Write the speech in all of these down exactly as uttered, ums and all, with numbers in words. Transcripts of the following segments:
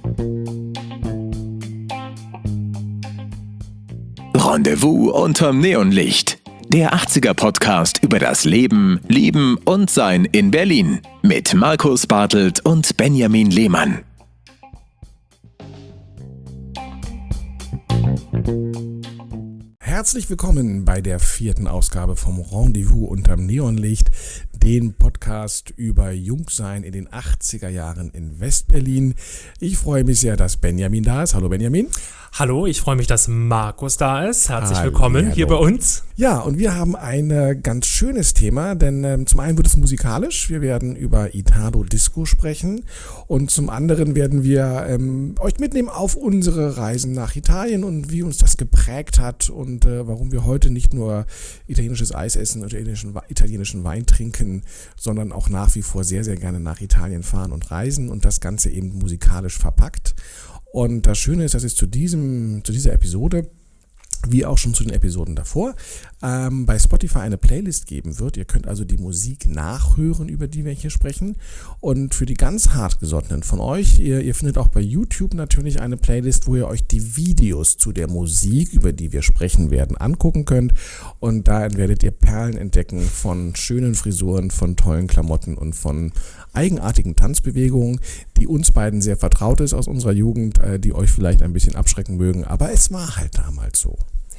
Rendezvous unterm Neonlicht. Der achtziger-Podcast über das Leben, Lieben und Sein in Berlin. Mit Markus Bartelt und Benjamin Lehmann. Herzlich willkommen bei der vierten Ausgabe vom Rendezvous unterm Neonlicht, den Podcast über Jungsein in den achtziger Jahren in Westberlin. Ich freue mich sehr, dass Benjamin da ist. Hallo Benjamin. Hallo, ich freue mich, dass Markus da ist. Herzlich Hallo, willkommen hallo. hier bei uns. Ja, und wir haben ein äh, ganz schönes Thema, denn ähm, zum einen wird es musikalisch. Wir werden über Italo Disco sprechen und zum anderen werden wir ähm, euch mitnehmen auf unsere Reisen nach Italien und wie uns das geprägt hat und äh, warum wir heute nicht nur italienisches Eis essen und italienischen, italienischen Wein trinken, sondern auch nach wie vor sehr, sehr gerne nach Italien fahren und reisen und das Ganze eben musikalisch verpackt. Und das Schöne ist, dass es zu diesem, zu dieser Episode, wie auch schon zu den Episoden davor, ähm, bei Spotify eine Playlist geben wird. Ihr könnt also die Musik nachhören, über die wir hier sprechen. Und für die ganz hartgesottenen von euch, ihr, ihr findet auch bei YouTube natürlich eine Playlist, wo ihr euch die Videos zu der Musik, über die wir sprechen werden, angucken könnt. Und da werdet ihr Perlen entdecken von schönen Frisuren, von tollen Klamotten und von eigenartigen Tanzbewegungen, die uns beiden sehr vertraut ist aus unserer Jugend, die euch vielleicht ein bisschen abschrecken mögen. Aber es war halt damals so.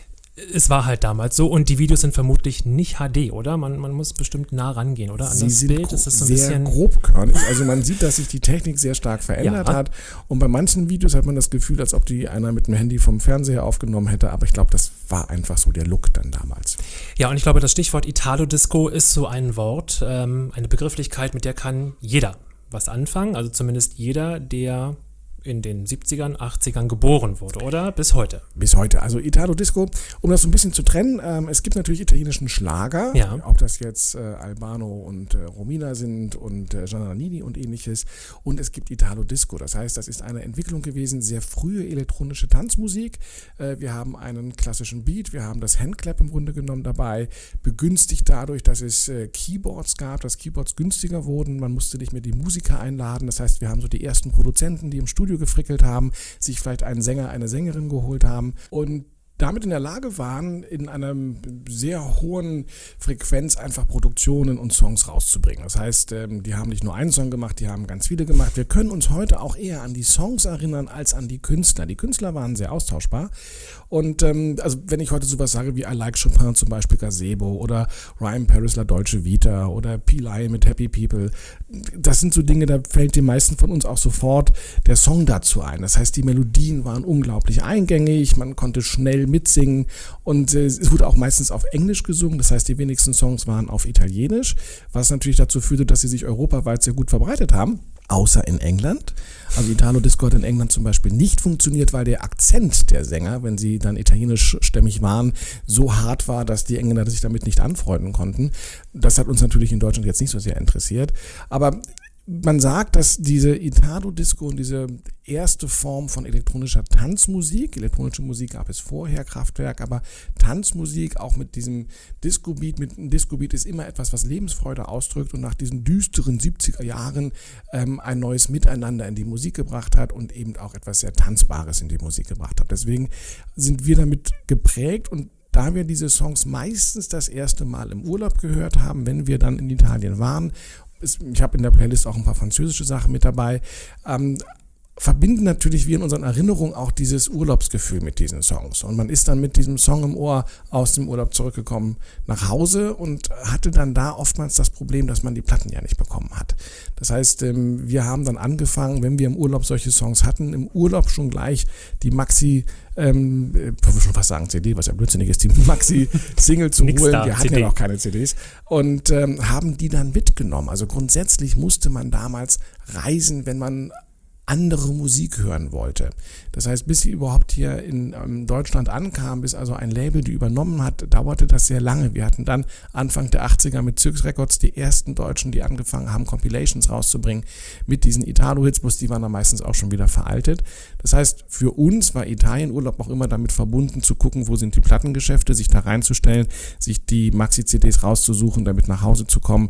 Es war halt damals so und die Videos sind vermutlich nicht H D, oder? Man, man muss bestimmt nah rangehen, oder? An Sie das sind Bild gro- ist es so ein sehr bisschen grobkörnig. Also man sieht, dass sich die Technik sehr stark verändert Ja. hat. Und bei manchen Videos hat man das Gefühl, als ob die einer mit dem Handy vom Fernseher aufgenommen hätte. Aber ich glaube, das war einfach so der Look dann damals. Ja, und ich glaube, das Stichwort Italo-Disco ist so ein Wort, ähm, eine Begrifflichkeit, mit der kann jeder was anfangen. Also zumindest jeder, der in den siebzigern, achtzigern geboren wurde, oder? Bis heute. Bis heute. Also Italo Disco, um das so ein bisschen zu trennen, ähm, es gibt natürlich italienischen Schlager, Ja. ob das jetzt äh, Albano und äh, Romina sind und äh, Gianna Nannini und ähnliches. Und es gibt Italo Disco. Das heißt, das ist eine Entwicklung gewesen, sehr frühe elektronische Tanzmusik. Äh, wir haben einen klassischen Beat, wir haben das Handclap im Grunde genommen dabei, begünstigt dadurch, dass es äh, Keyboards gab, dass Keyboards günstiger wurden. Man musste nicht mehr die Musiker einladen. Das heißt, wir haben so die ersten Produzenten, die im Studio gefrickelt haben, sich vielleicht einen Sänger, eine Sängerin geholt haben und damit in der Lage waren, in einer sehr hohen Frequenz einfach Produktionen und Songs rauszubringen. Das heißt, die haben nicht nur einen Song gemacht, die haben ganz viele gemacht. Wir können uns heute auch eher an die Songs erinnern als an die Künstler. Die Künstler waren sehr austauschbar. Und ähm, also wenn ich heute sowas sage wie I Like Chopin zum Beispiel Gazebo oder Ryan Paris La Dolce Vita oder P-Lie mit Happy People, das sind so Dinge, da fällt den meisten von uns auch sofort der Song dazu ein. Das heißt, die Melodien waren unglaublich eingängig, man konnte schnell mitsingen und äh, es wurde auch meistens auf Englisch gesungen, das heißt, die wenigsten Songs waren auf Italienisch, was natürlich dazu führte, dass sie sich europaweit sehr gut verbreitet haben. Außer in England. Also Italo Disco hat in England zum Beispiel nicht funktioniert, weil der Akzent der Sänger, wenn sie dann italienischstämmig waren, so hart war, dass die Engländer sich damit nicht anfreunden konnten. Das hat uns natürlich in Deutschland jetzt nicht so sehr interessiert. Aber man sagt, dass diese Italo-Disco und diese erste Form von elektronischer Tanzmusik, elektronische Musik gab es vorher, Kraftwerk, aber Tanzmusik auch mit diesem Disco-Beat, mit einem Disco-Beat ist immer etwas, was Lebensfreude ausdrückt und nach diesen düsteren siebziger Jahren ähm, ein neues Miteinander in die Musik gebracht hat und eben auch etwas sehr Tanzbares in die Musik gebracht hat. Deswegen sind wir damit geprägt und da wir diese Songs meistens das erste Mal im Urlaub gehört haben, wenn wir dann in Italien waren, ich habe in der Playlist auch ein paar französische Sachen mit dabei, ähm, verbinden natürlich wir in unseren Erinnerungen auch dieses Urlaubsgefühl mit diesen Songs. Und man ist dann mit diesem Song im Ohr aus dem Urlaub zurückgekommen nach Hause und hatte dann da oftmals das Problem, dass man die Platten ja nicht bekommen hat. Das heißt, wir haben dann angefangen, wenn wir im Urlaub solche Songs hatten, im Urlaub schon gleich die Maxi, ähm, ich will schon fast sagen C D, was ja blödsinnig ist, die Maxi-Single zu holen. Da, wir hatten C D. ja noch keine C Ds. Und ähm, haben die dann mitgenommen. Also grundsätzlich musste man damals reisen, wenn man andere Musik hören wollte. Das heißt, bis sie überhaupt hier in ähm, Deutschland ankam, bis also ein Label die übernommen hat, dauerte das sehr lange. Wir hatten dann Anfang der achtziger mit Circus Records die ersten Deutschen, die angefangen haben, Compilations rauszubringen mit diesen Italo-Hits, bloß die waren dann meistens auch schon wieder veraltet. Das heißt, für uns war Italienurlaub auch immer damit verbunden, zu gucken, wo sind die Plattengeschäfte, sich da reinzustellen, sich die Maxi-C Ds rauszusuchen, damit nach Hause zu kommen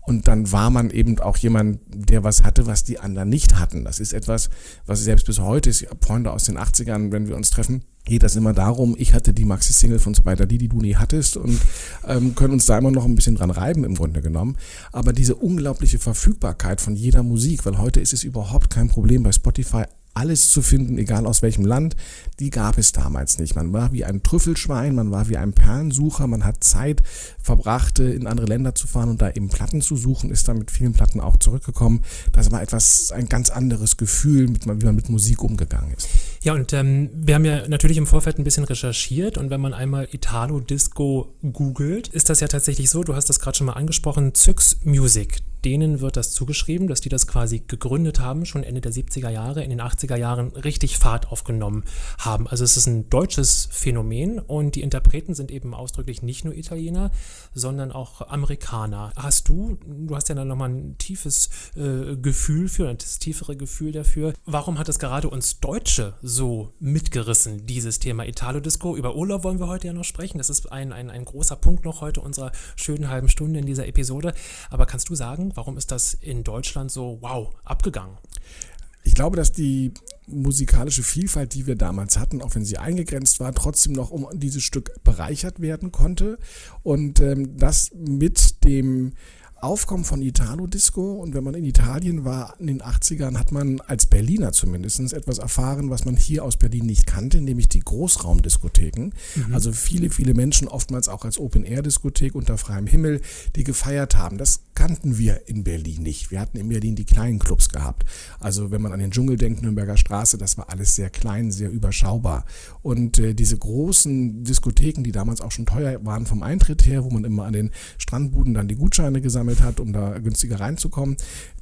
Und dann war man eben auch jemand, der was hatte, was die anderen nicht hatten. Das ist etwas, was selbst bis heute ist. Freunde aus den achtzigern, wenn wir uns treffen, geht das immer darum, ich hatte die Maxi-Single von Spider Lee, die du nie hattest und ähm, können uns da immer noch ein bisschen dran reiben im Grunde genommen. Aber diese unglaubliche Verfügbarkeit von jeder Musik, weil heute ist es überhaupt kein Problem bei Spotify, alles zu finden, egal aus welchem Land, die gab es damals nicht. Man war wie ein Trüffelschwein, man war wie ein Perlensucher, man hat Zeit verbracht, in andere Länder zu fahren und da eben Platten zu suchen, ist dann mit vielen Platten auch zurückgekommen. Das war etwas, ein ganz anderes Gefühl, wie man mit Musik umgegangen ist. Ja, und ähm, wir haben ja natürlich im Vorfeld ein bisschen recherchiert und wenn man einmal Italo-Disco googelt, ist das ja tatsächlich so, du hast das gerade schon mal angesprochen, Zyx Music. Denen wird das zugeschrieben, dass die das quasi gegründet haben, schon Ende der siebziger Jahre, in den achtziger Jahren richtig Fahrt aufgenommen haben. Also es ist ein deutsches Phänomen und die Interpreten sind eben ausdrücklich nicht nur Italiener, sondern auch Amerikaner. Hast du, du hast ja dann nochmal ein tiefes äh, Gefühl für, das tiefere Gefühl dafür. Warum hat es gerade uns Deutsche so mitgerissen, dieses Thema Italo-Disco? Über Urlaub wollen wir heute ja noch sprechen. Das ist ein, ein, ein großer Punkt noch heute unserer schönen halben Stunde in dieser Episode. Aber kannst du sagen, warum ist das in Deutschland so, wow, abgegangen? Ich glaube, dass die musikalische Vielfalt, die wir damals hatten, auch wenn sie eingegrenzt war, trotzdem noch um dieses Stück bereichert werden konnte. Und ähm, das mit dem Aufkommen von Italo-Disco, und wenn man in Italien war in den achtzigern, hat man als Berliner zumindest etwas erfahren, was man hier aus Berlin nicht kannte, nämlich die Großraumdiskotheken. Mhm. Also viele, viele Menschen, oftmals auch als Open-Air-Diskothek unter freiem Himmel, die gefeiert haben. Das kannten wir in Berlin nicht. Wir hatten in Berlin die kleinen Clubs gehabt. Also wenn man an den Dschungel denkt, Nürnberger Straße, das war alles sehr klein, sehr überschaubar. Und äh, diese großen Diskotheken, die damals auch schon teuer waren vom Eintritt her, wo man immer an den Strandbuden dann die Gutscheine gesammelt hat, um da günstiger reinzukommen.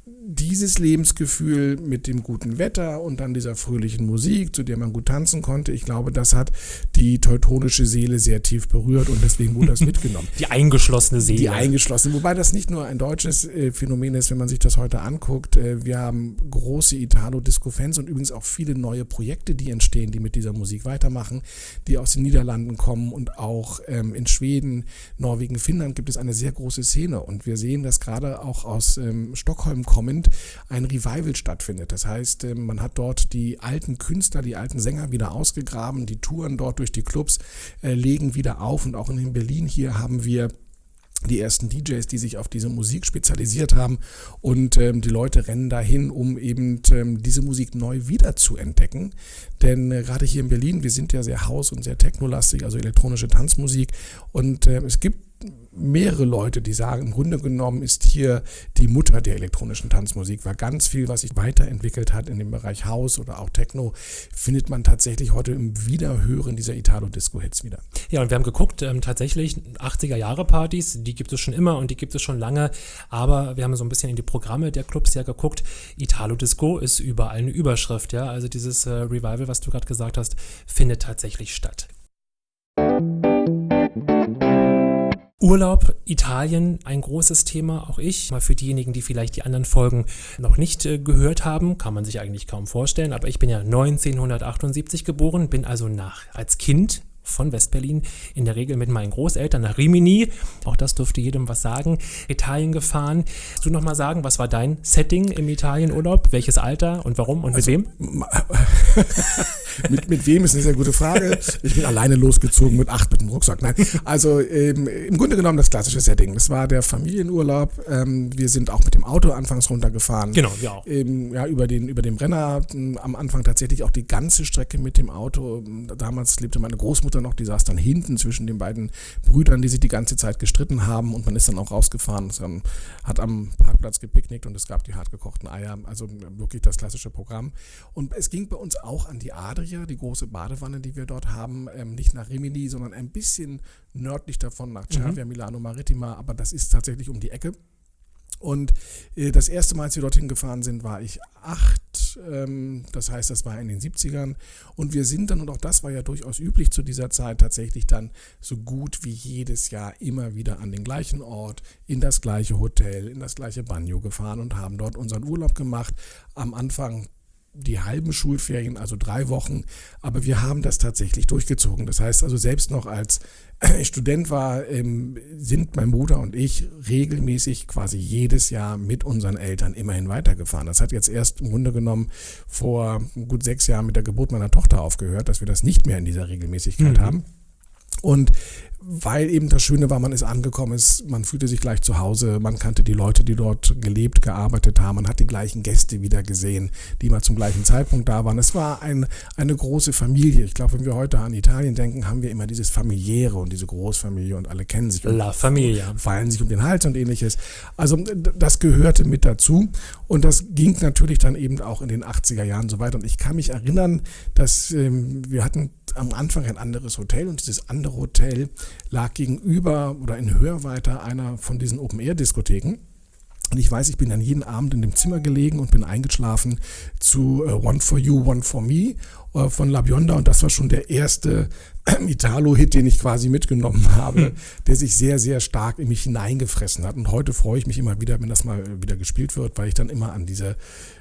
Dieses Lebensgefühl mit dem guten Wetter und dann dieser fröhlichen Musik, zu der man gut tanzen konnte, ich glaube, das hat die teutonische Seele sehr tief berührt und deswegen wurde das mitgenommen. Die eingeschlossene Seele. Die eingeschlossene, wobei das nicht nur ein deutsches äh, Phänomen ist, wenn man sich das heute anguckt. Äh, wir haben große Italo-Disco-Fans und übrigens auch viele neue Projekte, die entstehen, die mit dieser Musik weitermachen, die aus den Niederlanden kommen und auch ähm, in Schweden, Norwegen, Finnland gibt es eine sehr große Szene und wir sehen, dass gerade auch aus ähm, Stockholm kommend ein Revival stattfindet. Das heißt, man hat dort die alten Künstler, die alten Sänger wieder ausgegraben, die touren dort durch die Clubs, äh, legen wieder auf und auch in Berlin hier haben wir die ersten D Js, die sich auf diese Musik spezialisiert haben und ähm, die Leute rennen dahin, um eben ähm, diese Musik neu wieder zu entdecken. Denn äh, gerade hier in Berlin, wir sind ja sehr House- und sehr technolastig, also elektronische Tanzmusik und äh, es gibt mehrere Leute, die sagen, im Grunde genommen ist hier die Mutter der elektronischen Tanzmusik, weil ganz viel, was sich weiterentwickelt hat in dem Bereich House oder auch Techno, findet man tatsächlich heute im Wiederhören dieser Italo-Disco-Hits wieder. Ja, und wir haben geguckt, ähm, tatsächlich achtziger-Jahre-Partys, die gibt es schon immer und die gibt es schon lange, aber wir haben so ein bisschen in die Programme der Clubs ja geguckt. Italo-Disco ist überall eine Überschrift, ja, also dieses äh, Revival, was du gerade gesagt hast, findet tatsächlich statt. Urlaub, Italien, ein großes Thema, auch ich. Mal für diejenigen, die vielleicht die anderen Folgen noch nicht äh, gehört haben, kann man sich eigentlich kaum vorstellen, aber ich bin ja neunzehnhundertachtundsiebzig geboren, bin also nach als Kind von Westberlin, in der Regel mit meinen Großeltern nach Rimini, auch das dürfte jedem was sagen, Italien gefahren. Kannst du nochmal sagen, was war dein Setting im Italienurlaub? Welches Alter und warum und also, mit wem? mit, mit wem ist eine sehr gute Frage. Ich bin alleine losgezogen mit acht mit dem Rucksack. Nein, also ähm, im Grunde genommen das klassische Setting. Das war der Familienurlaub. Ähm, wir sind auch mit dem Auto anfangs runtergefahren. Genau, wir auch. Ähm, ja, über den, über den Brenner. Am Anfang tatsächlich auch die ganze Strecke mit dem Auto. Damals lebte meine Großmutter noch, die saß dann hinten zwischen den beiden Brüdern, die sich die ganze Zeit gestritten haben und man ist dann auch rausgefahren, dann hat am Parkplatz gepicknickt und es gab die hartgekochten Eier, also wirklich das klassische Programm. Und es ging bei uns auch an die Adria, die große Badewanne, die wir dort haben, ähm, nicht nach Rimini, sondern ein bisschen nördlich davon nach Cervia, mhm. Milano Marittima, aber das ist tatsächlich um die Ecke. Und äh, das erste Mal, als wir dorthin gefahren sind, war ich acht, ähm, das heißt, das war in den siebzigern und wir sind dann, und auch das war ja durchaus üblich zu dieser Zeit, tatsächlich dann so gut wie jedes Jahr immer wieder an den gleichen Ort, in das gleiche Hotel, in das gleiche Bagno gefahren und haben dort unseren Urlaub gemacht. Am Anfang die halben Schulferien, also drei Wochen, aber wir haben das tatsächlich durchgezogen. Das heißt also, selbst noch als ich Student war, sind mein Bruder und ich regelmäßig quasi jedes Jahr mit unseren Eltern immerhin weitergefahren. Das hat jetzt erst im Grunde genommen vor gut sechs Jahren mit der Geburt meiner Tochter aufgehört, dass wir das nicht mehr in dieser Regelmäßigkeit mhm. haben. Und weil eben das Schöne war, man ist angekommen, ist, man fühlte sich gleich zu Hause, man kannte die Leute, die dort gelebt, gearbeitet haben, man hat die gleichen Gäste wieder gesehen, die mal zum gleichen Zeitpunkt da waren. Es war ein, eine große Familie. Ich glaube, wenn wir heute an Italien denken, haben wir immer dieses Familiäre und diese Großfamilie und alle kennen sich. La Familia. Fallen sich um den Hals und ähnliches. Also das gehörte mit dazu und das ging natürlich dann eben auch in den achtziger Jahren so weiter. Und ich kann mich erinnern, dass ähm, wir hatten am Anfang ein anderes Hotel und dieses andere Hotel lag gegenüber oder in Hörweite einer von diesen Open-Air-Diskotheken. Und ich weiß, ich bin dann jeden Abend in dem Zimmer gelegen und bin eingeschlafen zu uh, One for You, One for Me uh, von La Bionda. Und das war schon der erste äh, Italo-Hit, den ich quasi mitgenommen habe, hm. der sich sehr, sehr stark in mich hineingefressen hat. Und heute freue ich mich immer wieder, wenn das mal wieder gespielt wird, weil ich dann immer an diese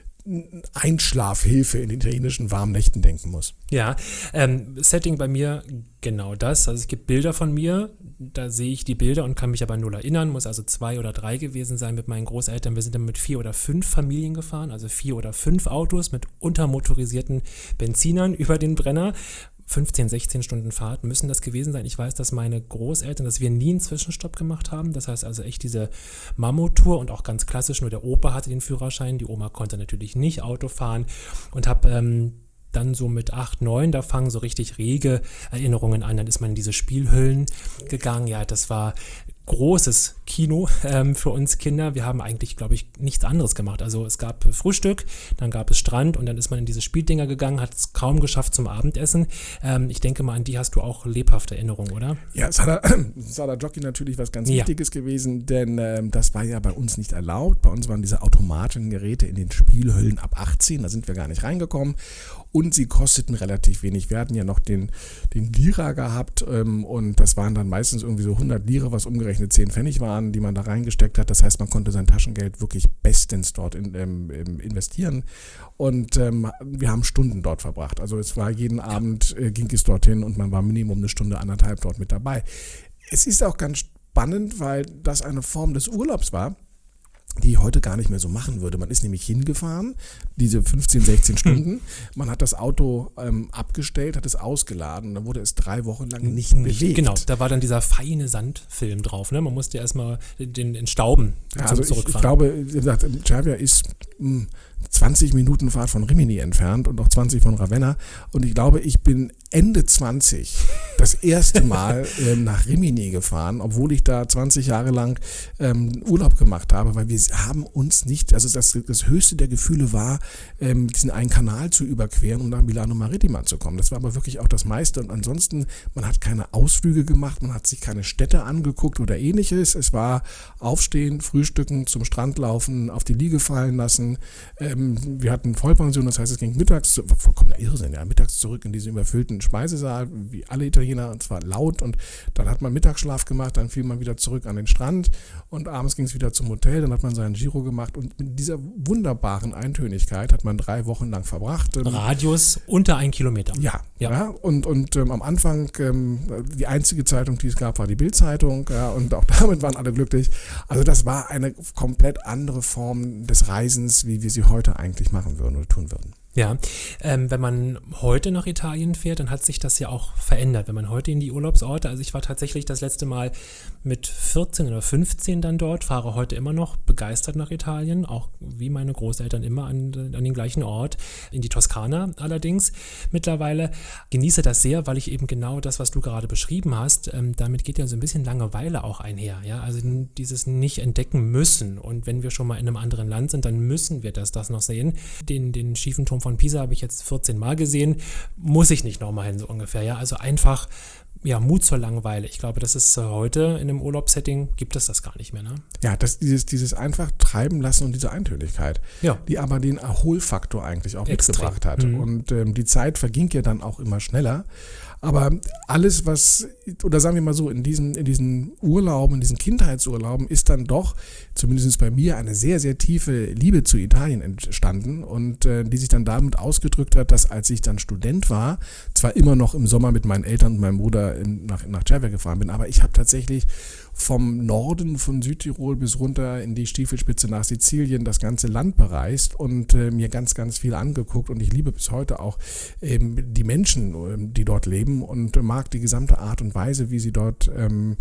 Einschlafhilfe in den italienischen warmen Nächten denken muss. Ja, ähm, Setting bei mir genau das. Also es gibt Bilder von mir, da sehe ich die Bilder und kann mich aber null erinnern, muss also zwei oder drei gewesen sein mit meinen Großeltern. Wir sind dann mit vier oder fünf Familien gefahren, also vier oder fünf Autos mit untermotorisierten Benzinern über den Brenner. fünfzehn, sechzehn Stunden Fahrt müssen das gewesen sein. Ich weiß, dass meine Großeltern, dass wir nie einen Zwischenstopp gemacht haben. Das heißt also echt diese Mammut-Tour und auch ganz klassisch, nur der Opa hatte den Führerschein, die Oma konnte natürlich nicht Auto fahren und habe ähm, dann so mit acht, neun, da fangen so richtig rege Erinnerungen an. Dann ist man in diese Spielhüllen gegangen. Ja, das war großes Kino ähm, für uns Kinder. Wir haben eigentlich, glaube ich, nichts anderes gemacht. Also es gab Frühstück, dann gab es Strand und dann ist man in diese Spieldinger gegangen, hat es kaum geschafft zum Abendessen. Ähm, ich denke mal, an die hast du auch lebhafte Erinnerungen, oder? Ja, Sada, Sada Jockey natürlich was ganz ja. Wichtiges gewesen, denn ähm, das war ja bei uns nicht erlaubt. Bei uns waren diese automatischen Geräte in den Spielhüllen ab achtzehn, da sind wir gar nicht reingekommen. Und sie kosteten relativ wenig. Wir hatten ja noch den, den Lira gehabt ähm, und das waren dann meistens irgendwie so hundert Lira, was umgerechnet zehn Pfennig waren, die man da reingesteckt hat. Das heißt, man konnte sein Taschengeld wirklich bestens dort in, ähm, investieren. Und ähm, wir haben Stunden dort verbracht. Also es war jeden Abend, äh, ging es dorthin und man war Minimum eine Stunde, anderthalb dort mit dabei. Es ist auch ganz spannend, weil das eine Form des Urlaubs war, die ich heute gar nicht mehr so machen würde. Man ist nämlich hingefahren, diese fünfzehn, sechzehn Stunden. Man hat das Auto ähm, abgestellt, hat es ausgeladen. Dann wurde es drei Wochen lang nicht bewegt. Genau, da war dann dieser feine Sandfilm drauf. Ne? Man musste erstmal den, den Stauben ja, also zurückfahren. Ich, ich glaube, wie gesagt, Cervia ist mh, zwanzig Minuten Fahrt von Rimini entfernt und auch zwanzig von Ravenna. Und ich glaube, ich bin Ende zwanzig das erste Mal ähm, nach Rimini gefahren, obwohl ich da zwanzig Jahre lang ähm, Urlaub gemacht habe, weil wir haben uns nicht, also das, das höchste der Gefühle war, ähm, diesen einen Kanal zu überqueren und nach Milano Marittima zu kommen. Das war aber wirklich auch das meiste und ansonsten, man hat keine Ausflüge gemacht, man hat sich keine Städte angeguckt oder ähnliches. Es war aufstehen, frühstücken, zum Strand laufen, auf die Liege fallen lassen. Ähm, wir hatten Vollpension, das heißt, es ging mittags, zu, vollkommener Irrsinn, ja, mittags zurück in diesen überfüllten Speisesaal, wie alle Italiener, und zwar laut und dann hat man Mittagsschlaf gemacht, dann fiel man wieder zurück an den Strand und abends ging es wieder zum Hotel, dann hat man seinen Giro gemacht und mit dieser wunderbaren Eintönigkeit hat man drei Wochen lang verbracht. Radius unter ein Kilometer. Ja, ja. ja und, und ähm, am Anfang ähm, die einzige Zeitung, die es gab, war die Bild-Zeitung, ja, und auch damit waren alle glücklich. Also das war eine komplett andere Form des Reisens, wie wir sie heute eigentlich machen würden oder tun würden. Ja, ähm, wenn man heute nach Italien fährt, dann hat sich das ja auch verändert. Wenn man heute in die Urlaubsorte, also ich war tatsächlich das letzte Mal mit vierzehn oder fünfzehn dann dort, fahre heute immer noch begeistert nach Italien, auch wie meine Großeltern immer an, an den gleichen Ort, in die Toskana allerdings mittlerweile. Genieße das sehr, weil ich eben genau das, was du gerade beschrieben hast, ähm, damit geht ja so ein bisschen Langeweile auch einher. Ja? Also dieses nicht entdecken müssen und wenn wir schon mal in einem anderen Land sind, dann müssen wir das, das noch sehen. Den, den schiefen Turm von Pisa habe ich jetzt vierzehn Mal gesehen, muss ich nicht nochmal hin, so ungefähr. Ja? Also einfach, ja, Mut zur Langeweile. Ich glaube, das ist äh, heute in einem Urlaubssetting, gibt es das gar nicht mehr, ne? Ja, das, dieses, dieses einfach treiben lassen und diese Eintönigkeit, ja. die aber den Erholfaktor eigentlich auch Extrem. mitgebracht hat. Mhm. Und ähm, die Zeit verging ja dann auch immer schneller. Aber alles, was, oder sagen wir mal so, in diesen, in diesen Urlauben, in diesen Kindheitsurlauben ist dann doch, zumindest bei mir, eine sehr, sehr tiefe Liebe zu Italien entstanden und äh, die sich dann damit ausgedrückt hat, dass als ich dann Student war, zwar immer noch im Sommer mit meinen Eltern und meinem Bruder in, nach, nach Cervia gefahren bin, aber ich habe tatsächlich vom Norden von Südtirol bis runter in die Stiefelspitze nach Sizilien das ganze Land bereist und äh, mir ganz, ganz viel angeguckt und ich liebe bis heute auch ähm, die Menschen, ähm, die dort leben und mag die gesamte Art und Weise, wie sie dort ähm,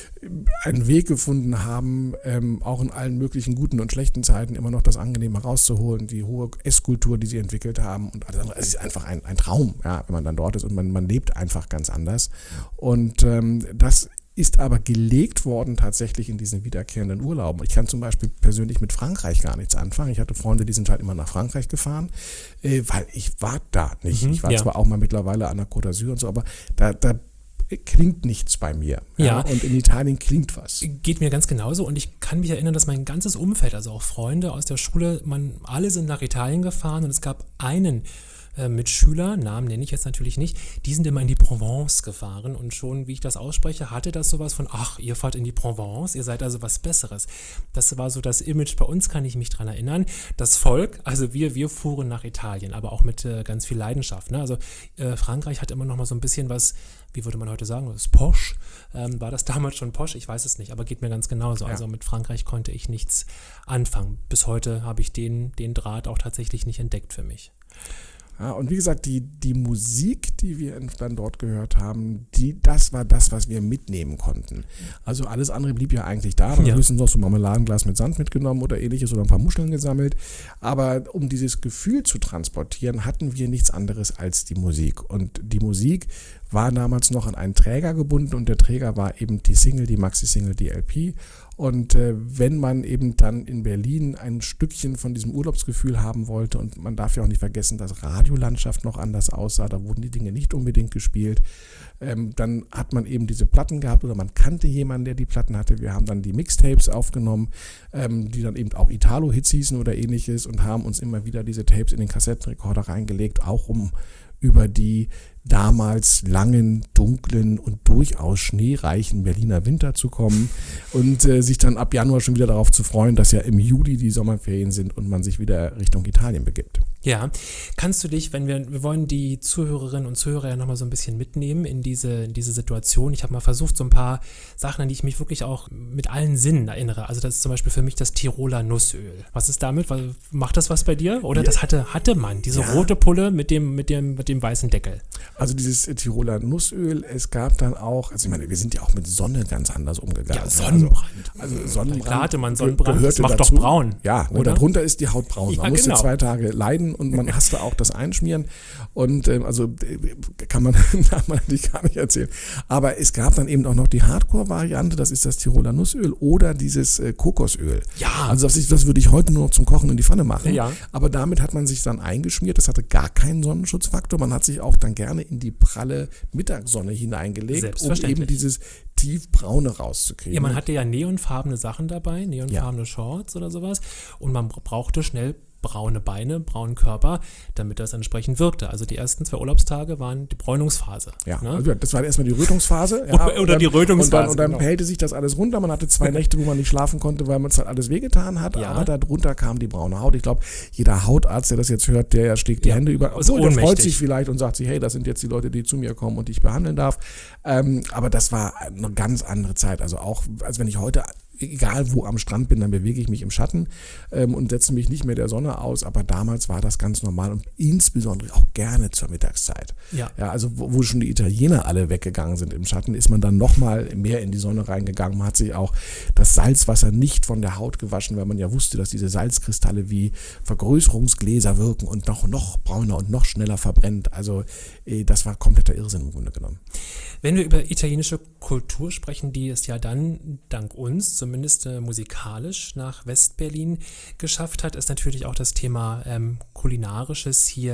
einen Weg gefunden haben, ähm, auch in allen möglichen guten und schlechten Zeiten immer noch das Angenehme rauszuholen, die hohe Esskultur, die sie entwickelt haben und alles andere. Es ist einfach ein, ein Traum, ja, wenn man dann dort ist und man, man lebt einfach ganz anders und ähm, das ist aber gelegt worden tatsächlich in diesen wiederkehrenden Urlauben. Ich kann zum Beispiel persönlich mit Frankreich gar nichts anfangen. Ich hatte Freunde, die sind halt immer nach Frankreich gefahren, äh, weil ich war da nicht. Mhm, ich war ja. zwar auch mal mittlerweile an der Côte d'Azur und so, aber da, da klingt nichts bei mir. Ja. ja. Und in Italien klingt was. Geht mir ganz genauso und ich kann mich erinnern, dass mein ganzes Umfeld, also auch Freunde aus der Schule, man, alle sind nach Italien gefahren und es gab einen Mitschüler, Namen nenne ich jetzt natürlich nicht, die sind immer in die Provence gefahren und schon, wie ich das ausspreche, hatte das sowas von, ach, ihr fahrt in die Provence, ihr seid also was Besseres. Das war so das Image, bei uns kann ich mich dran erinnern. Das Volk, also wir, wir fuhren nach Italien, aber auch mit äh, ganz viel Leidenschaft. Ne? Also äh, Frankreich hat immer noch mal so ein bisschen was, wie würde man heute sagen, das ist posch. Ähm, war das damals schon posch? Ich weiß es nicht, aber geht mir ganz genauso. Ja. Also mit Frankreich konnte ich nichts anfangen. Bis heute habe ich den, den Draht auch tatsächlich nicht entdeckt für mich. Ja, und wie gesagt, die, die Musik, die wir dann dort gehört haben, die, das war das, was wir mitnehmen konnten. Also alles andere blieb ja eigentlich da. Wir haben höchstens noch so ein Marmeladenglas mit Sand mitgenommen oder ähnliches oder ein paar Muscheln gesammelt. Aber um dieses Gefühl zu transportieren, hatten wir nichts anderes als die Musik. Und die Musik war damals noch an einen Träger gebunden und der Träger war eben die Single, die Maxi-Single, die L P. Und äh, wenn man eben dann in Berlin ein Stückchen von diesem Urlaubsgefühl haben wollte, und man darf ja auch nicht vergessen, dass Radiolandschaft noch anders aussah, da wurden die Dinge nicht unbedingt gespielt, ähm, dann hat man eben diese Platten gehabt oder man kannte jemanden, der die Platten hatte. Wir haben dann die Mixtapes aufgenommen, ähm, die dann eben auch Italo-Hits hießen oder ähnliches und haben uns immer wieder diese Tapes in den Kassettenrekorder reingelegt, auch um über die damals langen, dunklen und durchaus schneereichen Berliner Winter zu kommen und äh, sich dann ab Januar schon wieder darauf zu freuen, dass ja im Juli die Sommerferien sind und man sich wieder Richtung Italien begibt. Ja, kannst du dich, wenn wir, wir wollen die Zuhörerinnen und Zuhörer ja nochmal so ein bisschen mitnehmen in diese, in diese Situation. Ich habe mal versucht, so ein paar Sachen, an die ich mich wirklich auch mit allen Sinnen erinnere. Also das ist zum Beispiel für mich das Tiroler Nussöl. Was ist damit? Macht das was bei dir? Oder ja. das hatte, hatte man, diese ja. rote Pulle mit dem, mit dem, mit dem weißen Deckel. Also dieses Tiroler Nussöl, es gab dann auch, also ich meine, wir sind ja auch mit Sonne ganz anders umgegangen. Ja, Sonnenbrand. Also, also Sonnenbrand. Klar hatte man Sonnenbrand, das macht dazu. Doch braun. Ja, oder? Darunter ist die Haut braun. Man ja, musste genau. zwei Tage leiden und man hasste auch das Einschmieren und ähm, also kann man, kann man natürlich gar nicht erzählen. Aber es gab dann eben auch noch die Hardcore-Variante, das ist das Tiroler Nussöl oder dieses äh, Kokosöl. Ja. Also das, das würde ich heute nur noch zum Kochen in die Pfanne machen. Ja. Aber damit hat man sich dann eingeschmiert, das hatte gar keinen Sonnenschutzfaktor. Man hat sich auch dann gerne in die pralle Mittagssonne hineingelegt, um eben dieses tiefbraune rauszukriegen. Ja, man hatte ja neonfarbene Sachen dabei, neonfarbene ja. Shorts oder sowas und man brauchte schnell braune Beine, braunen Körper, damit das entsprechend wirkte. Also die ersten zwei Urlaubstage waren die Bräunungsphase. Ja, ne? also das war erstmal die Rötungsphase. Ja, oder, oder dann, die Rötungsphase. Und dann, und dann genau. pellte sich das alles runter. Man hatte zwei Nächte, wo man nicht schlafen konnte, weil man es halt alles wehgetan hat. Ja. Aber darunter kam die braune Haut. Ich glaube, jeder Hautarzt, der das jetzt hört, der schlägt die ja, Hände über. Obwohl, der freut sich vielleicht und sagt sich, hey, das sind jetzt die Leute, die zu mir kommen und die ich behandeln darf. Ähm, aber das war eine ganz andere Zeit. Also auch, als wenn ich heute egal wo am Strand bin, dann bewege ich mich im Schatten ähm, und setze mich nicht mehr der Sonne aus, aber damals war das ganz normal und insbesondere auch gerne zur Mittagszeit. Ja. Ja, also wo, wo schon die Italiener alle weggegangen sind im Schatten, ist man dann nochmal mehr in die Sonne reingegangen. Man hat sich auch das Salzwasser nicht von der Haut gewaschen, weil man ja wusste, dass diese Salzkristalle wie Vergrößerungsgläser wirken und noch, noch brauner und noch schneller verbrennt. Also äh, das war kompletter Irrsinn im Grunde genommen. Wenn wir über italienische Kultur sprechen, die es ja dann dank uns, zumindest äh, musikalisch, nach Westberlin geschafft hat, ist natürlich auch das Thema ähm, Kulinarisches hier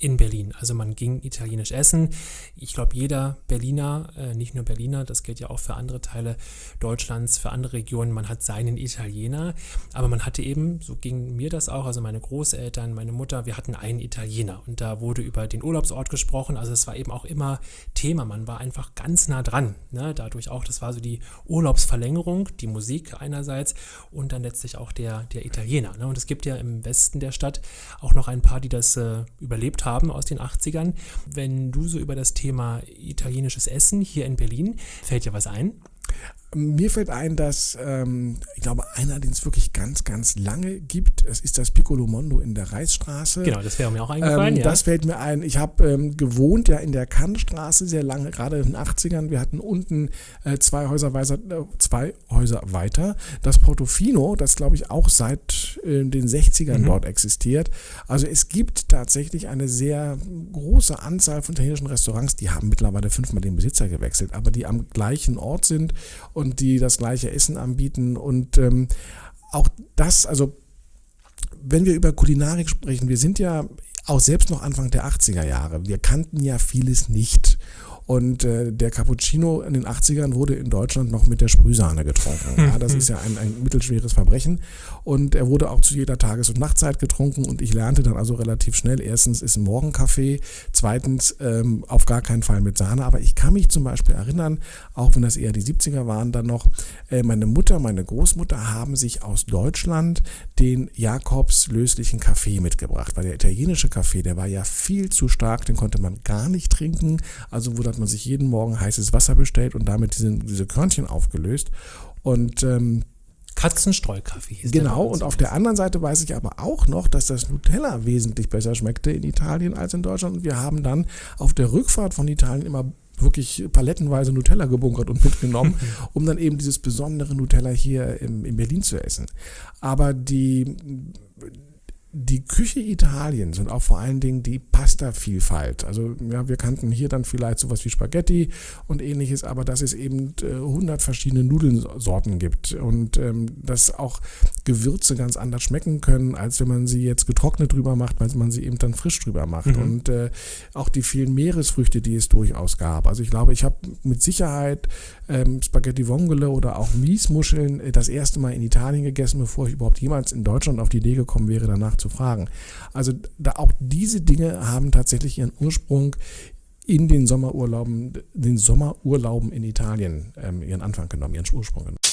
in Berlin. Also man ging italienisch essen. Ich glaube, jeder Berliner, äh, nicht nur Berliner, das gilt ja auch für andere Teile Deutschlands, für andere Regionen, man hat seinen Italiener. Aber man hatte eben, so ging mir das auch, also meine Großeltern, meine Mutter, wir hatten einen Italiener. Und da wurde über den Urlaubsort gesprochen. Also es war eben auch immer Thema. Man war einfach ganz nah dran. Ne? Dadurch auch, das war so die Urlaubsverlängerung, die Musik einerseits und dann letztlich auch der, der Italiener. Ne? Und es gibt ja im Westen der Stadt auch noch ein paar, die das äh, überlebt haben aus den achtzigern. Wenn du so über das Thema italienisches Essen hier in Berlin, fällt dir was ein? Mir fällt ein, dass, ähm, ich glaube, einer, den es wirklich ganz, ganz lange gibt, es ist das Piccolo Mondo in der Reichsstraße. Genau, das wäre mir auch eingefallen, ähm, ja. Das fällt mir ein. Ich habe ähm, gewohnt ja in der Kannstraße sehr lange, gerade in den achtzigern. Wir hatten unten äh, zwei, Häuser weiter, äh, zwei Häuser weiter das Portofino, das, glaube ich, auch seit äh, den sechzigern mhm. dort existiert. Also es gibt tatsächlich eine sehr große Anzahl von italienischen Restaurants, die haben mittlerweile fünfmal den Besitzer gewechselt, aber die am gleichen Ort sind und die das gleiche Essen anbieten und ähm, auch das, also wenn wir über Kulinarik sprechen, wir sind ja auch selbst noch Anfang der achtziger Jahre, wir kannten ja vieles nicht. Und äh, der Cappuccino in den achtzigern wurde in Deutschland noch mit der Sprühsahne getrunken. Ja, das ist ja ein, ein mittelschweres Verbrechen. Und er wurde auch zu jeder Tages- und Nachtzeit getrunken. Und ich lernte dann also relativ schnell, erstens ist ein Morgenkaffee, zweitens ähm, auf gar keinen Fall mit Sahne. Aber ich kann mich zum Beispiel erinnern, auch wenn das eher die siebziger waren dann noch, äh, meine Mutter, meine Großmutter haben sich aus Deutschland den Jakobs löslichen Kaffee mitgebracht. Weil der italienische Kaffee, der war ja viel zu stark, den konnte man gar nicht trinken. Also wurde hat man sich jeden Morgen heißes Wasser bestellt und damit diese, diese Körnchen aufgelöst. Und ähm, Katzenstreukaffee hieß genau, und auf der anderen Seite weiß ich aber auch noch, dass das Nutella wesentlich besser schmeckte in Italien als in Deutschland. Und wir haben dann auf der Rückfahrt von Italien immer wirklich palettenweise Nutella gebunkert und mitgenommen, um dann eben dieses besondere Nutella hier in, in Berlin zu essen. Aber die Die Küche Italiens und auch vor allen Dingen die Pasta-Vielfalt. Also ja, wir kannten hier dann vielleicht sowas wie Spaghetti und ähnliches, aber dass es eben äh, hundert verschiedene Nudelsorten gibt und ähm, dass auch Gewürze ganz anders schmecken können, als wenn man sie jetzt getrocknet drüber macht, weil man sie eben dann frisch drüber macht. Mhm. Und äh, auch die vielen Meeresfrüchte, die es durchaus gab. Also ich glaube, ich habe mit Sicherheit ähm, Spaghetti Vongole oder auch Miesmuscheln äh, das erste Mal in Italien gegessen, bevor ich überhaupt jemals in Deutschland auf die Idee gekommen wäre, danach zu fragen. Also da auch diese Dinge haben tatsächlich ihren Ursprung in den Sommerurlauben, den Sommerurlauben in Italien ähm, ihren Anfang genommen, ihren Ursprung genommen.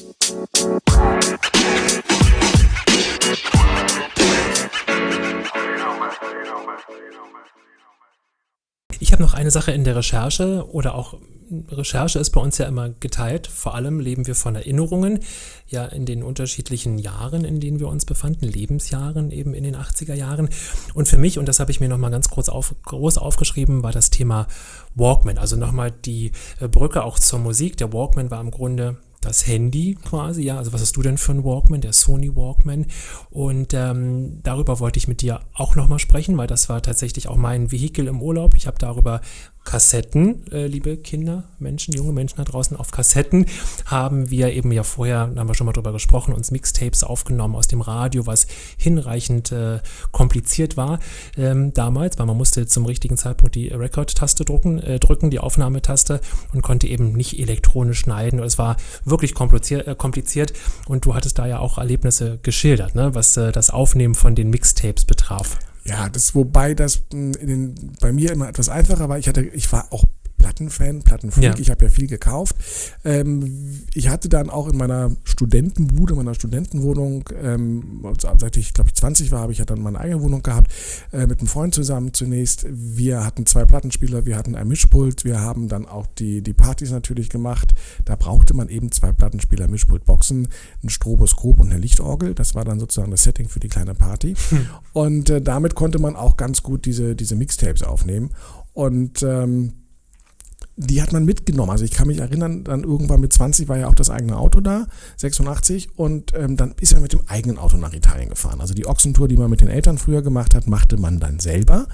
Ich habe noch eine Sache in der Recherche oder auch Recherche ist bei uns ja immer geteilt. Vor allem leben wir von Erinnerungen, ja in den unterschiedlichen Jahren, in denen wir uns befanden, Lebensjahren eben in den achtziger Jahren. Und für mich, und das habe ich mir nochmal ganz kurz auf, groß aufgeschrieben, war das Thema Walkman. Also nochmal die Brücke auch zur Musik. Der Walkman war im Grunde das Handy quasi, ja, also was hast du denn für ein Walkman, der Sony Walkman, und ähm, darüber wollte ich mit dir auch nochmal sprechen, weil das war tatsächlich auch mein Vehikel im Urlaub. Ich habe darüber Kassetten, äh, liebe Kinder, Menschen, junge Menschen da draußen, auf Kassetten haben wir eben ja vorher, da haben wir schon mal drüber gesprochen, uns Mixtapes aufgenommen aus dem Radio, was hinreichend äh, kompliziert war ähm, damals, weil man musste zum richtigen Zeitpunkt die Record-Taste drücken, äh, drücken, die Aufnahmetaste, und konnte eben nicht elektronisch schneiden. Es war wirklich kompliziert, äh, kompliziert und du hattest da ja auch Erlebnisse geschildert, ne, was äh, das Aufnehmen von den Mixtapes betraf. Ja, das, wobei das in den, bei mir immer etwas einfacher war. Ich hatte, ich war auch Plattenfan, Plattenfreak, ja. Ich habe ja viel gekauft. Ähm, ich hatte dann auch in meiner Studentenbude, meiner Studentenwohnung, ähm, seit ich glaube ich zwanzig war, habe ich ja dann meine eigene Wohnung gehabt, äh, mit einem Freund zusammen zunächst. Wir hatten zwei Plattenspieler, wir hatten ein Mischpult, wir haben dann auch die, die Partys natürlich gemacht. Da brauchte man eben zwei Plattenspieler, Mischpult-Boxen, ein Stroboskop und eine Lichtorgel. Das war dann sozusagen das Setting für die kleine Party. Hm. Und äh, damit konnte man auch ganz gut diese, diese Mixtapes aufnehmen. Und ähm, die hat man mitgenommen. Also ich kann mich erinnern, dann irgendwann mit zwanzig war ja auch das eigene Auto da, sechsundachtzig, und ähm, dann ist er mit dem eigenen Auto nach Italien gefahren. Also die Ochsentour, die man mit den Eltern früher gemacht hat, machte man dann selber.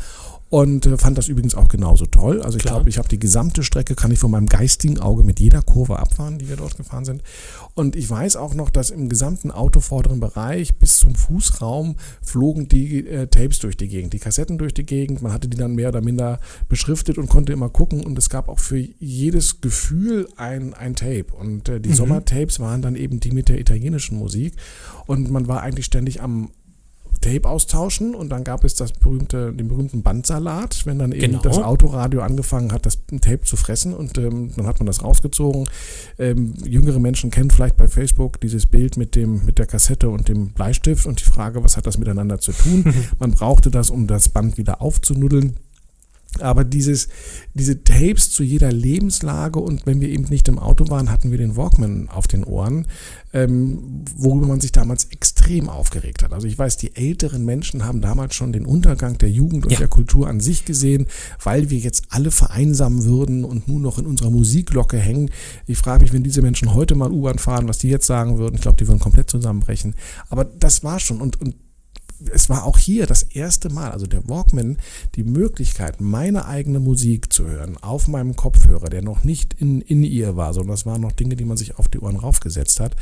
und äh, fand das übrigens auch genauso toll. Also ich glaube, ich habe die gesamte Strecke, kann ich von meinem geistigen Auge mit jeder Kurve abfahren, die wir dort gefahren sind. Und ich weiß auch noch, dass im gesamten autovorderen Bereich bis zum Fußraum flogen die äh, Tapes durch die Gegend, die Kassetten durch die Gegend. Man hatte die dann mehr oder minder beschriftet und konnte immer gucken. Und es gab auch für jedes Gefühl ein, ein Tape. Und äh, die mhm. Sommertapes waren dann eben die mit der italienischen Musik. Und man war eigentlich ständig am Tape austauschen und dann gab es das berühmte, den berühmten Bandsalat, wenn dann eben genau. das Autoradio angefangen hat, das Tape zu fressen und ähm, dann hat man das rausgezogen. Ähm, jüngere Menschen kennen vielleicht bei Facebook dieses Bild mit dem mit der Kassette und dem Bleistift und die Frage, was hat das miteinander zu tun? Man brauchte das, um das Band wieder aufzunuddeln. Aber dieses, diese Tapes zu jeder Lebenslage und wenn wir eben nicht im Auto waren, hatten wir den Walkman auf den Ohren, ähm, worüber man sich damals extrem aufgeregt hat. Also ich weiß, die älteren Menschen haben damals schon den Untergang der Jugend und ja. der Kultur an sich gesehen, weil wir jetzt alle vereinsamen würden und nur noch in unserer Musikglocke hängen. Ich frage mich, wenn diese Menschen heute mal U-Bahn fahren, was die jetzt sagen würden. Ich glaube, die würden komplett zusammenbrechen. Aber das war schon und, und es war auch hier das erste Mal, also der Walkman, die Möglichkeit, meine eigene Musik zu hören auf meinem Kopfhörer, der noch nicht in, in ihr war, sondern das waren noch Dinge, die man sich auf die Ohren raufgesetzt hat,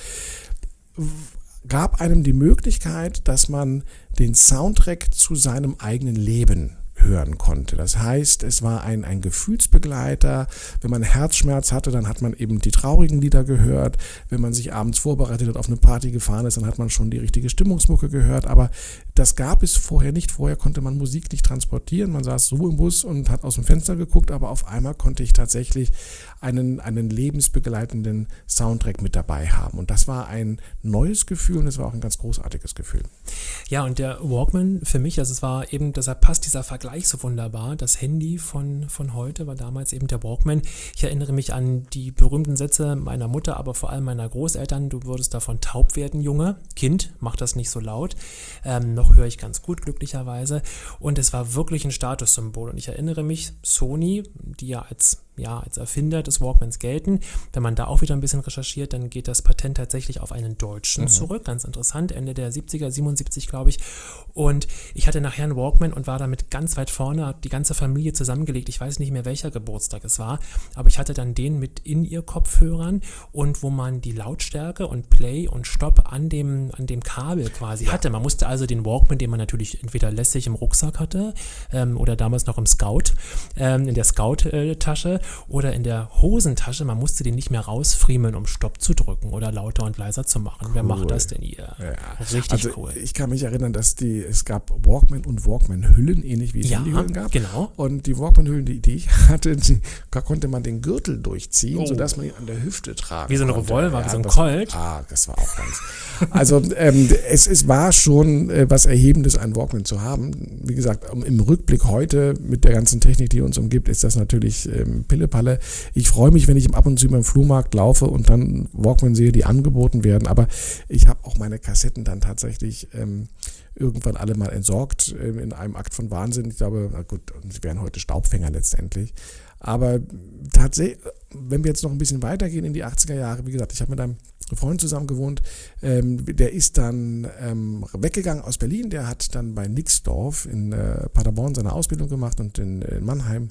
gab einem die Möglichkeit, dass man den Soundtrack zu seinem eigenen Leben hören konnte. Das heißt, es war ein, ein Gefühlsbegleiter. Wenn man Herzschmerz hatte, dann hat man eben die traurigen Lieder gehört. Wenn man sich abends vorbereitet hat, auf eine Party gefahren ist, dann hat man schon die richtige Stimmungsmucke gehört. Aber das gab es vorher nicht. Vorher konnte man Musik nicht transportieren. Man saß so im Bus und hat aus dem Fenster geguckt, aber auf einmal konnte ich tatsächlich einen, einen lebensbegleitenden Soundtrack mit dabei haben. Und das war ein neues Gefühl und es war auch ein ganz großartiges Gefühl. Ja, und der Walkman für mich, also es war eben, deshalb passt dieser Vergleich so wunderbar. Das Handy von, von heute war damals eben der Walkman. Ich erinnere mich an die berühmten Sätze meiner Mutter, aber vor allem meiner Großeltern. Du würdest davon taub werden, Junge. Kind, mach das nicht so laut. Ähm, noch höre ich ganz gut, glücklicherweise. Und es war wirklich ein Statussymbol. Und ich erinnere mich, Sony, die ja als ja, als Erfinder des Walkmans gelten. Wenn man da auch wieder ein bisschen recherchiert, dann geht das Patent tatsächlich auf einen Deutschen mhm. zurück. Ganz interessant, Ende der siebziger, siebenundsiebzig, glaube ich. Und ich hatte nachher einen Walkman und war damit ganz weit vorne, habe die ganze Familie zusammengelegt. Ich weiß nicht mehr, welcher Geburtstag es war, aber ich hatte dann den mit In-Ear-Kopfhörern und wo man die Lautstärke und Play und Stopp an dem, an dem Kabel quasi ja. hatte. Man musste also den Walkman, den man natürlich entweder lässig im Rucksack hatte ähm, oder damals noch im Scout, ähm, in der Scout-Tasche, oder in der Hosentasche, man musste den nicht mehr rausfriemeln, um Stopp zu drücken oder lauter und leiser zu machen. Cool. Wer macht das denn hier? Ja. Richtig also cool. Ich kann mich erinnern, dass die, es gab Walkman und Walkman-Hüllen, ähnlich wie es ja, Handyhüllen gab. Genau. Und die Walkman-Hüllen, die, die ich hatte, die, da konnte man den Gürtel durchziehen, oh. sodass man ihn an der Hüfte tragen Wie so ein konnte. Revolver, ja, wie so ein das, Colt. Ah, das war auch ganz. Also ähm, es, es war schon äh, was Erhebendes, einen Walkman zu haben. Wie gesagt, im Rückblick heute mit der ganzen Technik, die uns umgibt, ist das natürlich ähm, Pillepalle. Ich freue mich, wenn ich ab und zu beim Flohmarkt laufe und dann Walkman sehe, die angeboten werden. Aber ich habe auch meine Kassetten dann tatsächlich ähm, irgendwann alle mal entsorgt äh, in einem Akt von Wahnsinn. Ich glaube, na gut, sie wären heute Staubfänger letztendlich. Aber tatsächlich, wenn wir jetzt noch ein bisschen weitergehen in die achtziger Jahre, wie gesagt, ich habe mit einem Freund zusammen gewohnt, ähm, der ist dann ähm, weggegangen aus Berlin, der hat dann bei Nixdorf in äh, Paderborn seine Ausbildung gemacht und in, in Mannheim.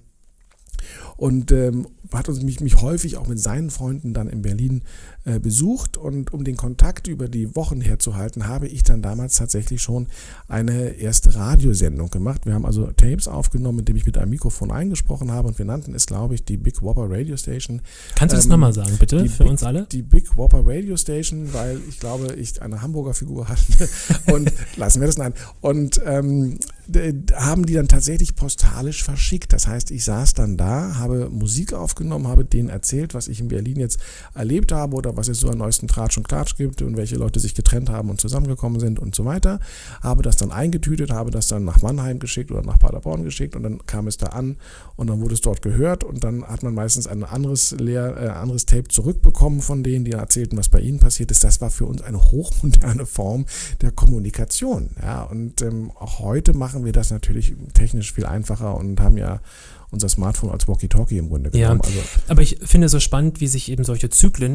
Und ähm, hat uns mich, mich häufig auch mit seinen Freunden dann in Berlin äh, besucht und um den Kontakt über die Wochen herzuhalten, habe ich dann damals tatsächlich schon eine erste Radiosendung gemacht. Wir haben also Tapes aufgenommen, indem ich mit einem Mikrofon eingesprochen habe und wir nannten es, glaube ich, die Big Whopper Radio Station. Kannst du das ähm, nochmal sagen, bitte, für Big, uns alle? Die Big Whopper Radio Station, weil ich glaube, ich eine Hamburger Figur hatte und lassen wir das, nein. Und ähm, haben die dann tatsächlich postalisch verschickt. Das heißt, ich saß dann da, habe Musik aufgenommen, habe denen erzählt, was ich in Berlin jetzt erlebt habe oder was es so an neuesten Tratsch und Klatsch gibt und welche Leute sich getrennt haben und zusammengekommen sind und so weiter. Habe das dann eingetütet, habe das dann nach Mannheim geschickt oder nach Paderborn geschickt und dann kam es da an und dann wurde es dort gehört und dann hat man meistens ein anderes, Leer, äh, anderes Tape zurückbekommen von denen, die erzählten, was bei ihnen passiert ist. Das war für uns eine hochmoderne Form der Kommunikation. Ja, und ähm, auch heute machen wir das natürlich technisch viel einfacher und haben ja unser Smartphone als Walkie-Talkie im Grunde genommen. Ja, also, aber ich finde es so spannend, wie sich eben solche Zyklen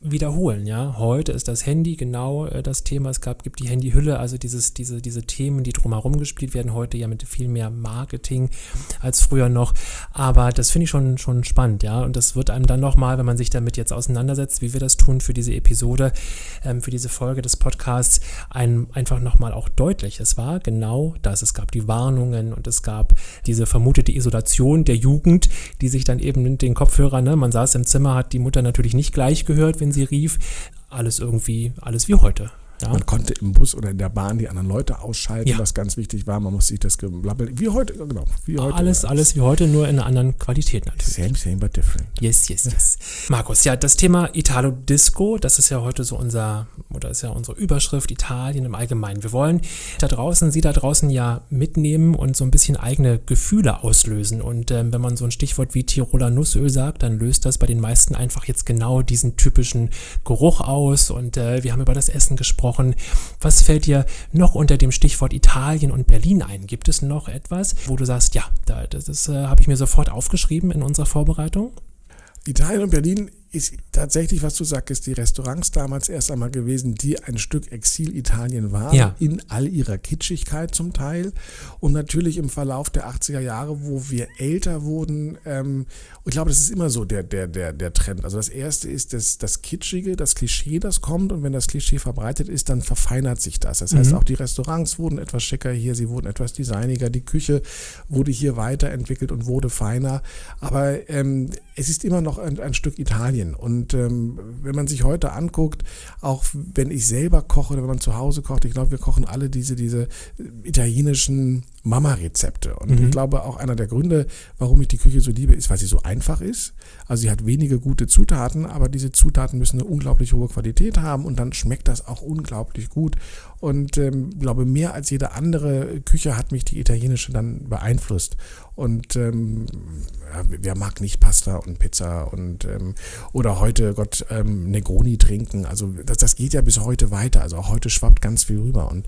wiederholen, ja. Heute ist das Handy genau äh, das Thema. Es gab, gibt die Handyhülle, also dieses, diese, diese Themen, die drumherum gespielt werden, heute ja mit viel mehr Marketing als früher noch. Aber das finde ich schon, schon spannend, ja. Und das wird einem dann nochmal, wenn man sich damit jetzt auseinandersetzt, wie wir das tun für diese Episode, ähm, für diese Folge des Podcasts, einem einfach nochmal auch deutlich. Es war genau das. Es gab die Warnungen und es gab diese vermutete Isolation der Jugend, die sich dann eben in den Kopfhörern, ne, man saß im Zimmer, hat die Mutter natürlich nicht gleich gehört, wenn sie rief, alles irgendwie, alles wie heute. Ja. Man konnte im Bus oder in der Bahn die anderen Leute ausschalten, Ja. was ganz wichtig war. Man musste sich das geblabbel, wie heute, genau, wie heute. Alles, alles wie heute, nur in einer anderen Qualität natürlich. Same, same, but different. Yes, yes, yes. Markus, ja, das Thema Italo-Disco, das ist ja heute so unser, oder ist ja unsere Überschrift, Italien im Allgemeinen. Wir wollen da draußen, Sie da draußen ja mitnehmen und so ein bisschen eigene Gefühle auslösen. Und ähm, wenn man so ein Stichwort wie Tiroler Nussöl sagt, dann löst das bei den meisten einfach jetzt genau diesen typischen Geruch aus. Und äh, wir haben über das Essen gesprochen. Was fällt dir noch unter dem Stichwort Italien und Berlin ein? Gibt es noch etwas, wo du sagst, ja, da, das ist, äh, habe ich mir sofort aufgeschrieben in unserer Vorbereitung? Italien und Berlin ist tatsächlich, was du sagst, die Restaurants damals erst einmal gewesen, die ein Stück Exil-Italien waren, Ja. in all ihrer Kitschigkeit zum Teil. Und natürlich im Verlauf der achtziger Jahre, wo wir älter wurden, ähm, und ich glaube, das ist immer so der, der, der, der Trend. Also das erste ist das, das Kitschige, das Klischee, das kommt. Und wenn das Klischee verbreitet ist, dann verfeinert sich das. Das heißt, Mhm. auch die Restaurants wurden etwas schicker hier, sie wurden etwas designiger, die Küche wurde hier weiterentwickelt und wurde feiner. Aber ähm, es ist immer noch ein, ein Stück Italien. Und ähm, wenn man sich heute anguckt, auch wenn ich selber koche oder wenn man zu Hause kocht, ich glaube, wir kochen alle diese, diese italienischen Mama-Rezepte. Und Mhm. ich glaube, auch einer der Gründe, warum ich die Küche so liebe, ist, weil sie so einfach ist. Also sie hat wenige gute Zutaten, aber diese Zutaten müssen eine unglaublich hohe Qualität haben und dann schmeckt das auch unglaublich gut. Und ähm, ich glaube, mehr als jede andere Küche hat mich die italienische dann beeinflusst. Und ähm, ja, wer mag nicht Pasta und Pizza und ähm, oder heute, Gott, ähm, Negroni trinken. Also das, das geht ja bis heute weiter. Also auch heute schwappt ganz viel rüber. Und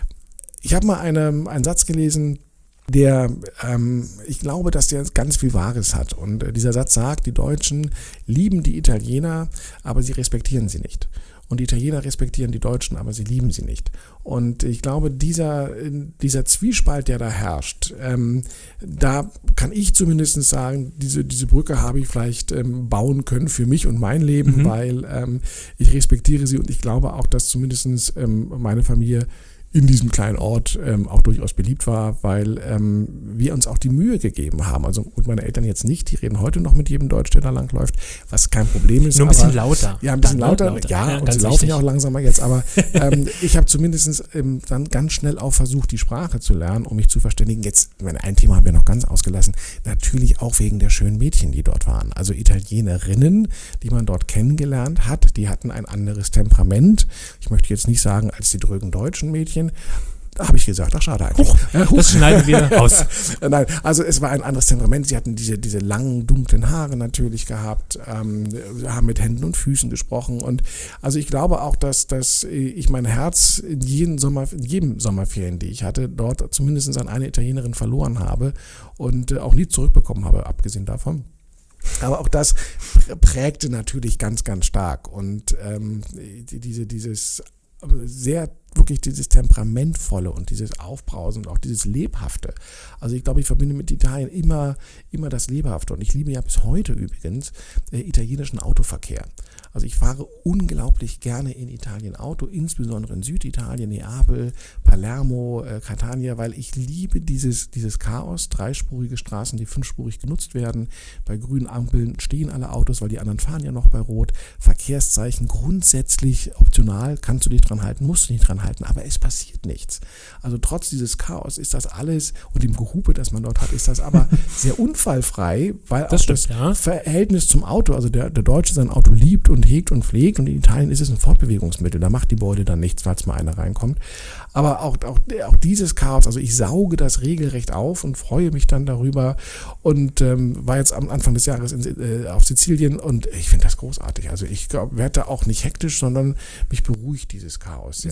ich habe mal eine, einen Satz gelesen, der, ähm, ich glaube, dass der ganz viel Wahres hat. Und äh, dieser Satz sagt, die Deutschen lieben die Italiener, aber sie respektieren sie nicht. Und die Italiener respektieren die Deutschen, aber sie lieben sie nicht. Und ich glaube, dieser, dieser Zwiespalt, der da herrscht, ähm, da kann ich zumindest sagen, diese, diese Brücke habe ich vielleicht ähm, bauen können für mich und mein Leben, Mhm. weil ähm, ich respektiere sie und ich glaube auch, dass zumindest ähm, meine Familie in diesem kleinen Ort ähm, auch durchaus beliebt war, weil ähm, wir uns auch die Mühe gegeben haben. Also und meine Eltern jetzt nicht, die reden heute noch mit jedem Deutsch, der da langläuft, was kein Problem ist. Nur ein bisschen aber, lauter. Ja, ein bisschen Dann, ne? lauter, Lauter. ja, Ja, und ganz sie laufen wichtig. ja auch langsamer jetzt, aber ähm, ich habe zumindest ähm, dann ganz schnell auch versucht, die Sprache zu lernen, um mich zu verständigen. Jetzt, meine, ein Thema haben wir noch ganz ausgelassen, natürlich auch wegen der schönen Mädchen, die dort waren. Also Italienerinnen, die man dort kennengelernt hat, die hatten ein anderes Temperament. Ich möchte jetzt nicht sagen, als die drögen deutschen Mädchen. Da habe ich gesagt, ach schade eigentlich. Huch, Ja, huch. das schneiden wir raus. Nein, also es war ein anderes Temperament. Sie hatten diese, diese langen, dunklen Haare natürlich gehabt, ähm, haben mit Händen und Füßen gesprochen. Und also ich glaube auch, dass, dass ich mein Herz in jedem Sommer, in jedem Sommerferien, die ich hatte, dort zumindest an eine Italienerin verloren habe und äh, auch nie zurückbekommen habe, abgesehen davon. Aber auch das prägte natürlich ganz, ganz stark. Und ähm, diese, dieses sehr wirklich dieses Temperamentvolle und dieses Aufbrausen und auch dieses Lebhafte. Also ich glaube, ich verbinde mit Italien immer, immer das Lebhafte. Und ich liebe ja bis heute übrigens äh, italienischen Autoverkehr. Also ich fahre unglaublich gerne in Italien Auto, insbesondere in Süditalien, Neapel, Palermo, äh, Catania, weil ich liebe dieses, dieses Chaos, dreispurige Straßen, die fünfspurig genutzt werden. Bei grünen Ampeln stehen alle Autos, weil die anderen fahren ja noch bei Rot. Verkehrszeichen grundsätzlich optional, kannst du dich dran halten, musst du nicht dran halten, aber es passiert nichts. Also trotz dieses Chaos ist das alles und dem Gehupe, das man dort hat, ist das aber sehr unfallfrei, weil Das auch stimmt, das ja. Verhältnis zum Auto, also der, der Deutsche sein Auto liebt und hegt und pflegt und in Italien ist es ein Fortbewegungsmittel, da macht die Beute dann nichts, falls mal einer reinkommt. Aber auch, auch, auch dieses Chaos, also ich sauge das regelrecht auf und freue mich dann darüber und ähm, war jetzt am Anfang des Jahres in, äh, auf Sizilien und ich finde das großartig. Also ich werde da auch nicht hektisch, sondern mich beruhigt dieses Chaos sehr. So Ich glaub,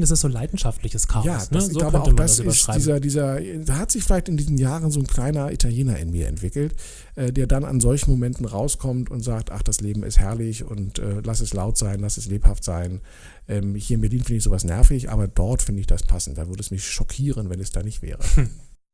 das ist so leidenschaftliches Chaos. Ja, das, ne? ich So glaube könnte auch, man das das ist überschreiben. dieser, dieser, da hat sich vielleicht in diesen Jahren so ein kleiner Italiener in mir entwickelt, äh, der dann an solchen Momenten rauskommt und sagt, ach, das Leben ist herrlich und äh, lass es laut sein, lass es lebhaft sein. Ähm, hier in Berlin finde ich sowas nervig, aber dort finde ich das passend. Da würde es mich schockieren, wenn es da nicht wäre. Hm.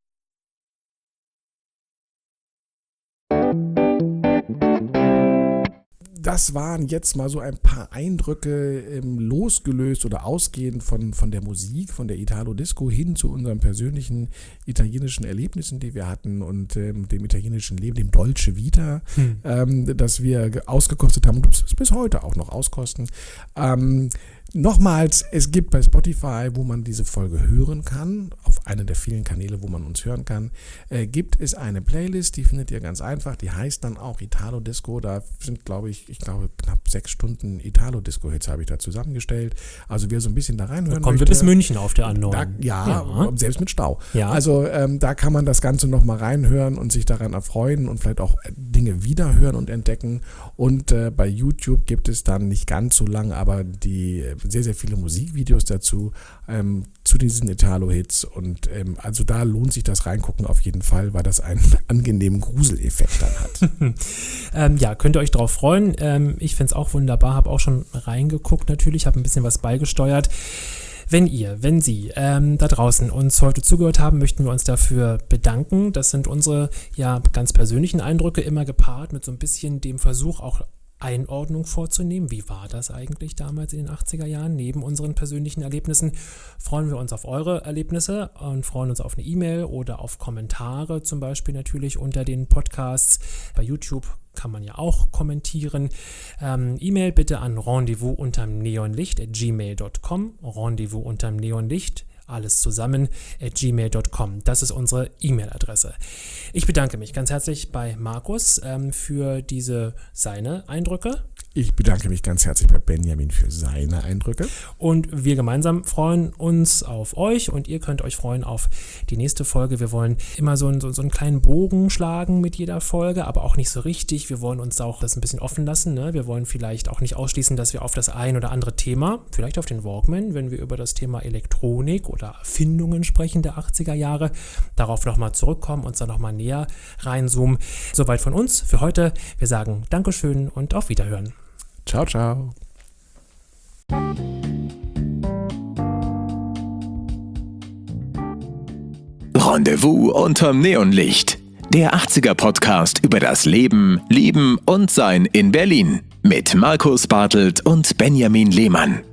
Das waren jetzt mal so ein paar Eindrücke ähm, losgelöst oder ausgehend von, von der Musik, von der Italo-Disco hin zu unseren persönlichen italienischen Erlebnissen, die wir hatten und ähm, dem italienischen Leben, dem Dolce Vita, hm. ähm, das wir ausgekostet haben und bis, bis heute auch noch auskosten. Ähm, Nochmals, es gibt bei Spotify, wo man diese Folge hören kann, auf einer der vielen Kanäle, wo man uns hören kann, äh, gibt es eine Playlist, die findet ihr ganz einfach, die heißt dann auch Italo Disco, da sind, glaube ich, ich glaube knapp sechs Stunden Italo Disco Hits habe ich da zusammengestellt, also wer so ein bisschen da reinhören da kommen möchte. wir bis München auf der A neun. Da, ja, ja, selbst mit Stau. Ja. Also ähm, da kann man das Ganze nochmal reinhören und sich daran erfreuen und vielleicht auch Dinge wiederhören und entdecken und äh, bei YouTube gibt es dann nicht ganz so lang, aber die sehr, sehr viele Musikvideos dazu, ähm, zu diesen Italo-Hits und ähm, also da lohnt sich das reingucken auf jeden Fall, weil das einen angenehmen Gruseleffekt dann hat. ähm, ja, könnt ihr euch drauf freuen. Ähm, ich finde es auch wunderbar, habe auch schon reingeguckt natürlich, habe ein bisschen was beigesteuert. Wenn ihr, wenn Sie ähm, da draußen uns heute zugehört haben, möchten wir uns dafür bedanken. Das sind unsere ja ganz persönlichen Eindrücke, immer gepaart mit so ein bisschen dem Versuch auch Einordnung vorzunehmen. Wie war das eigentlich damals in den achtziger Jahren? Neben unseren persönlichen Erlebnissen freuen wir uns auf eure Erlebnisse und freuen uns auf eine E-Mail oder auf Kommentare, zum Beispiel natürlich unter den Podcasts. Bei YouTube kann man ja auch kommentieren. Ähm, E-Mail bitte an rendezvous unterm Neonlicht at gmail dot com. Rendezvous unterm Neonlicht. Alles zusammen at gmail dot com. Das ist unsere E-Mail-Adresse. Ich bedanke mich ganz herzlich bei Markus ähm, für diese seine Eindrücke. Ich bedanke mich ganz herzlich bei Benjamin für seine Eindrücke. Und wir gemeinsam freuen uns auf euch und ihr könnt euch freuen auf die nächste Folge. Wir wollen immer so, ein, so, so einen kleinen Bogen schlagen mit jeder Folge, aber auch nicht so richtig. Wir wollen uns auch das ein bisschen offen lassen. Ne? Wir wollen vielleicht auch nicht ausschließen, dass wir auf das ein oder andere Thema, vielleicht auf den Walkman, wenn wir über das Thema Elektronik oder Erfindungen sprechen der achtziger Jahre, darauf nochmal zurückkommen, uns da nochmal näher reinzoomen. Soweit von uns für heute. Wir sagen Dankeschön und auf Wiederhören. Ciao, ciao. Rendezvous unterm Neonlicht. Der achtziger Podcast über das Leben, Lieben und Sein in Berlin. Mit Markus Bartelt und Benjamin Lehmann.